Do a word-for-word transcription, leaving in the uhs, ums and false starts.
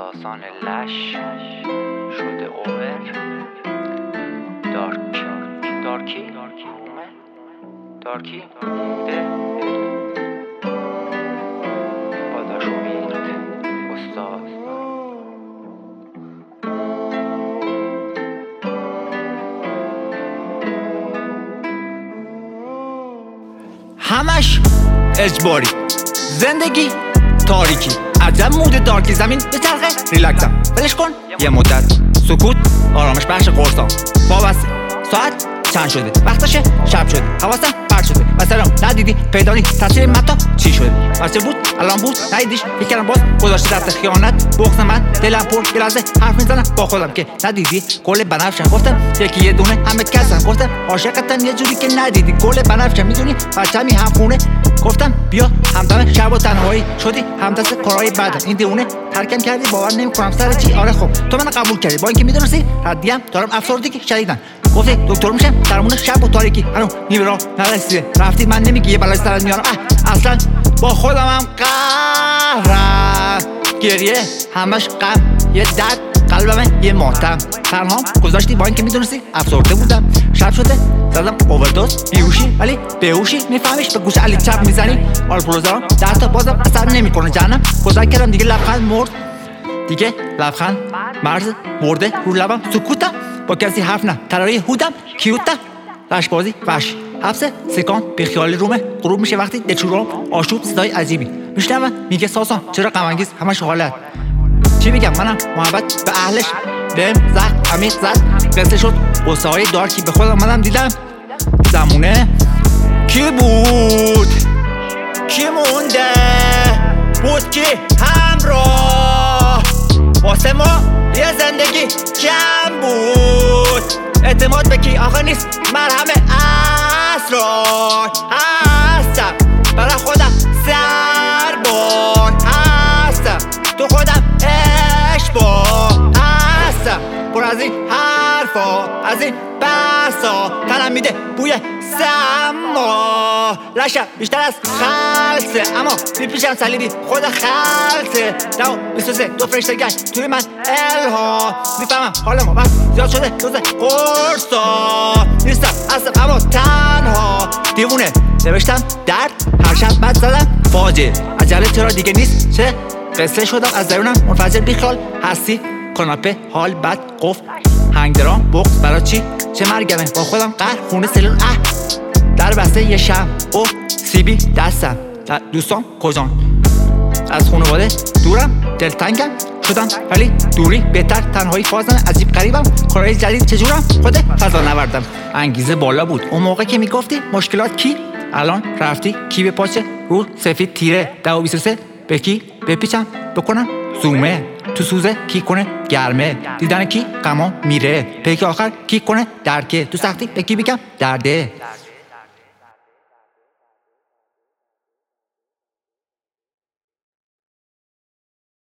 احساسان لش شده اوور دارک دارکی رومه دارکی مونده باداش امید استاد همش اجباری زندگی تاریکی عجب مود دارکی زمین به چرخه ریلکسم ولش کن یه مدت سکوت آرامش بخش قرصان وابسته ساعت چند شده وقتشه شب شده حواسم پرت شده مثلا ندیدی پیدانی تصویر متا چی شده بچه بود الان بود ندیدیش فکرم باز گذاشته دست خیانت بغض من دلم پر یه لحظه حرف میزنم با خودم که ندیدی گل بنفشم گفتم یکی یه دونه همه کسم گفتم عاشقتم یه جوری که ندیدی گل بنفشم میدونی بچه‌می هم خونه گفتم بیا همدم شب و تنهایی شدی همدست کارهای بعدم این دیونه ترکم کردی باور نمیکنم سر چی آره خب تو منو قبول کردی با اینکه میدونستی ردیم دارم افسردگی شدیدن گفتی دکتر میشم درمون شب و تاریکی هنو نیمه راه نرسیده رفتی من نمیگی یه بلای سرت میارم اه اصلا با خودم هم قهرم گریه همش غم یه درد قلبم یه ماتم تنهام گذاشتی با اینکه میدونستی افسرده بودم شب شده زدم اووردوز بیهوشی ولی بهوشی میفهمیش به گوش علی چپ میزنی آلپروزارم در تا بازم اثر نمیکنه جانم گذر کردم دیگه لبخند مرد دیگه لبخند مرز برده رو لبم سکوتم با کسی حرف نه تراری هودم کیوتم لشبازی وحشی حبس سکان به خیال رومه غروب میشه وقتی دلشورام آشوب صدای عجیبی میشنوم میگه ساسان چرا غم انگیز همش حالت چی میگم منم محبت به اهلش بهم زخم عمیق زد قصه شد قصه های دارکی به خودم منم دیدم زمونه کی بود کی مونده بود کی همراه واسه ما یه زندگی کم بود اعتماد به کی آخه نیست مرهم اسرار هستم برای خودم سربار هستم تو خودم اشباه هستم پر از این حرفا از این بحثا تنم میده بوی سما لشم بیشتر از خلصه اما میپیشم صلیبی خود خلصه دو بیست و سه دو فرشته گشت توی من الها میفهمم حال ما وقت زیاد شده روز قرصا نیستم اصلا اما تنها دیوونه نوشتم درد هر شب بد زدم فاجعه عجله چرا دیگه نیست چه قصه شدم از درونم منفجر بیخیال هستی کاناپه حال بد قفل هنگ درام بغض برای چی چه مرگمه با خودم قهر خونه سلول اه در بسته یه شم او سیبی دستم دوستان کجان از خانواده دورم دلتنگم شدم ولی دوری بهتر تنهایی فازن عجیب غریبم کارهای جدید چجورم خود فضا نوردم انگیزه بالا بود اون موقع که میگفتی مشکلات کی الان رفتی کی به پاچه رو سفید تیره دو بیست و سه به کی بپیچم بکنم زومه تو سوزه کی کنه گرمه دیدن کی غما میره پیک آخر کی کنه درکه تو سختی به کی بگم درده